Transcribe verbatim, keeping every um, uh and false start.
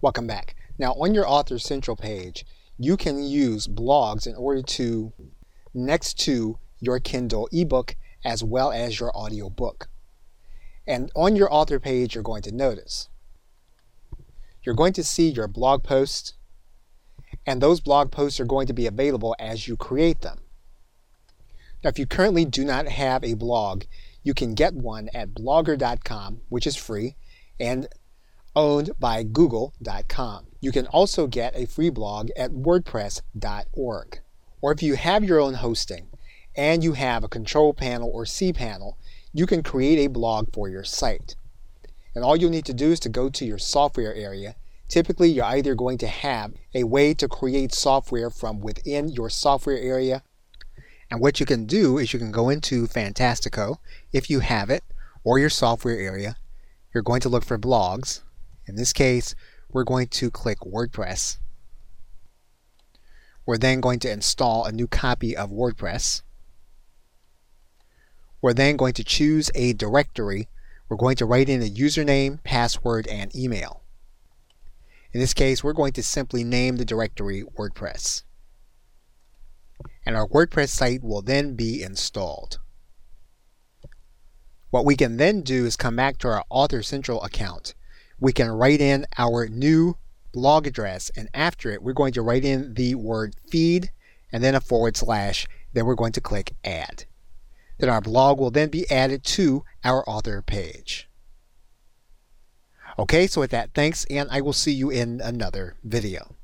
Welcome back. Now on your Author Central page, you can use blogs in order to next to your Kindle ebook as well as your audiobook. And on your author page, you're going to notice you're going to see your blog posts, and those blog posts are going to be available as you create them. Now, if you currently do not have a blog, you can get one at blogger dot com, which is free and owned by google dot com. You can also get a free blog at wordpress dot org. Or if you have your own hosting and you have a control panel or cPanel, you can create a blog for your site. And all you'll need to do is to go to your software area. Typically, you're either going to have a way to create software from within your software area. And what you can do is you can go into Fantastico, if you have it, or your software area. You're going to look for blogs. In this case, we're going to click WordPress. We're then going to install a new copy of WordPress. We're then going to choose a directory. We're going to write in a username, password, and email. In this case, we're going to simply name the directory WordPress. And our WordPress site will then be installed. What we can then do is come back to our Author Central account. We can write in our new blog address, and after it, we're going to write in the word feed and then a forward slash. Then we're going to click add. Then our blog will then be added to our author page. Okay, so with that, thanks, and I will see you in another video.